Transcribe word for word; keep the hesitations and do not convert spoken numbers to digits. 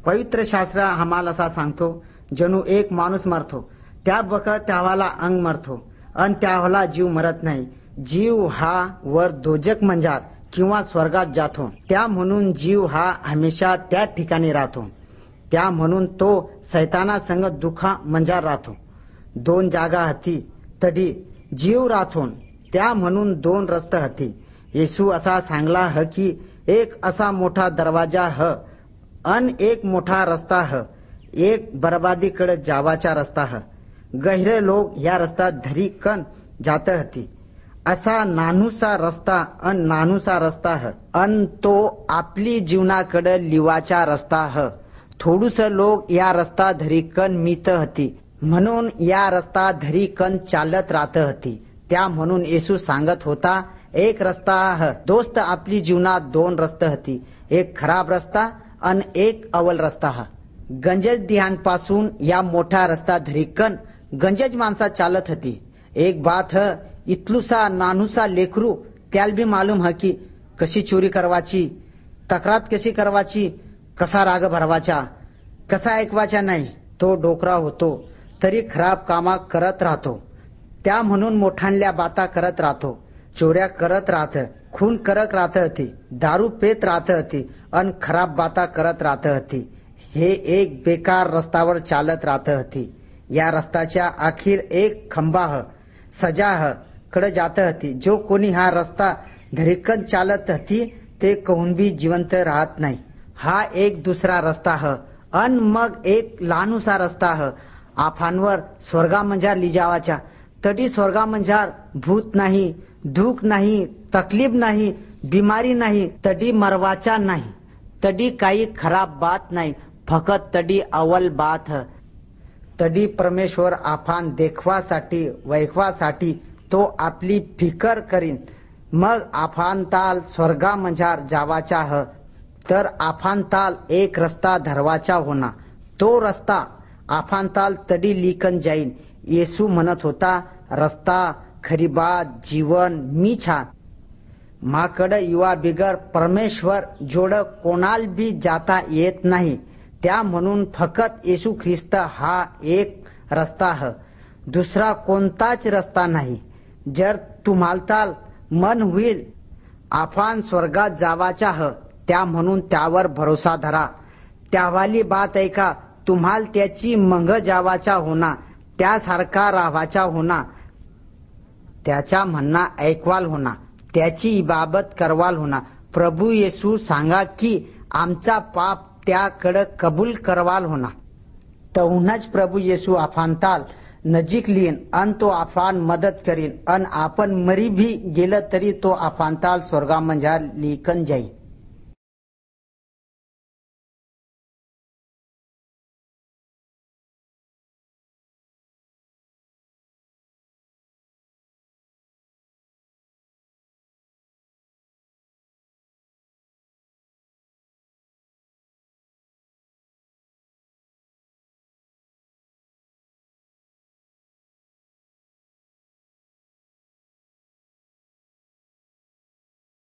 पवित्र शास्त्र आम्हाला असा सांगतो, जणू एक माणूस मरतो त्या बघत त्यावाला अंग मरतो आणि त्यावाला जीव मरत नाही. जीव हा वर दोजक मंजार किंवा स्वर्गात जातो. त्या म्हणून जीव हा हमेशा त्या ठिकाणी राहतो. त्या म्हणून तो सैताना संग दुखा मंजार राहतो. दोन जागा हती तडी जीव राहतो. त्या म्हणून दोन रस्ते हती. येशू असा सांगला ह की एक असा मोठा दरवाजा ह अन एक मोठा रस्ता ह, एक बर्बादीकडे जावाचा रस्ता ह. गहिरे लोक या रस्ता धरी कन जात हती. असा नानूसा रस्ता अन नानूसा रस्ता ह अन तो आपली जीवनाकडे लिवाचा रस्ता ह. थोडूस लोक या रस्ता धरी कन मीत हती, म्हणून या रस्ता धरी कन चालत राहत हती. त्या म्हणून येशू सांगत होता, एक रस्ता ह. दोस्त आपली जीवनात दोन रस्ते हती, एक खराब रस्ता अन एक अवल रस्ता ह. गंजज दिहांपासून या मोठा रस्ता धरीकन गंजज माणसा चालत हती. एक बात ह, इतलुसा नानूसा लेकरू त्याला बी मालूम ह की कशी चोरी करवाची, तक्रार कशी करवाची, कसा राग भरवाचा, कसा ऐकवाचा नाही. तो डोकरा होतो तरी खराब कामा करत राहतो. त्या म्हणून मोठांल्या बाता करत राहतो, चोऱ्या करत राहत, खून करत राहत हती, दारू पेत राहत हती अन खराब बाता करत राहत हती. हे एक बेकार रस्त्यावर चालत राहत हती. या रस्त्याच्या अखेर एक खंबा ह, सजा ह कडे जात हती. जो कोणी हा रस्ता धरिकन चालत हती ते कहून बी जिवंत राहत नाही. हा एक दुसरा रस्ता ह अन मग एक लहानूसा रस्ता ह, आफांवर स्वर्गा मंजार लिजावाचा. तडी स्वर्गा मंजार भूत नाही, दुःख नाही, तकलीफ नाही, बिमारी नाही, तडी मरवाचा नाही, तडी काही खराब बात नाही, फकत तडी अवल बात ह. तडी परमेश्वर आफान देखवासाठी वैखवासाठी तो आपली फिकर करीन. मग आफांताल स्वर्गा मंजार जावाचा ह, तर आफांताल एक रस्ता धरवाचा होना. तो रस्ता आफांताल तडी लिकन जाईन. येशू म्हणत होता, रस्ता, खरी बात, जीवन मी छान. माकडे युवा बिगर परमेश्वर जोड कोणाल बी जाता येत नाही. त्या म्हणून फकत येशू ख्रिस्त हा एक रस्ता ह, दुसरा कोणताच रस्ता नाही. जर तुम्हालताल मन होईल आफान स्वर्गात जावाचा ह, त्या म्हणून त्यावर भरोसा धरा. त्यावाली बात ऐका, तुम्हाल त्याची मंग जावाचा होना, त्यासारखा राहावाचा होना, त्याचा म्हणणा ऐकवाल होना, त्याची इबाबत करवाल होना. प्रभू येशू सांगा की आमचा पाप त्याकडे कबूल करवाल होना. तहूनच प्रभू येशू आफांताल नजीक लिहीन अन तो आफान मदत करीन. अन आपण मरी भी गेलं तरी तो आफांताल स्वर्गा मंजार लिकन जाईन.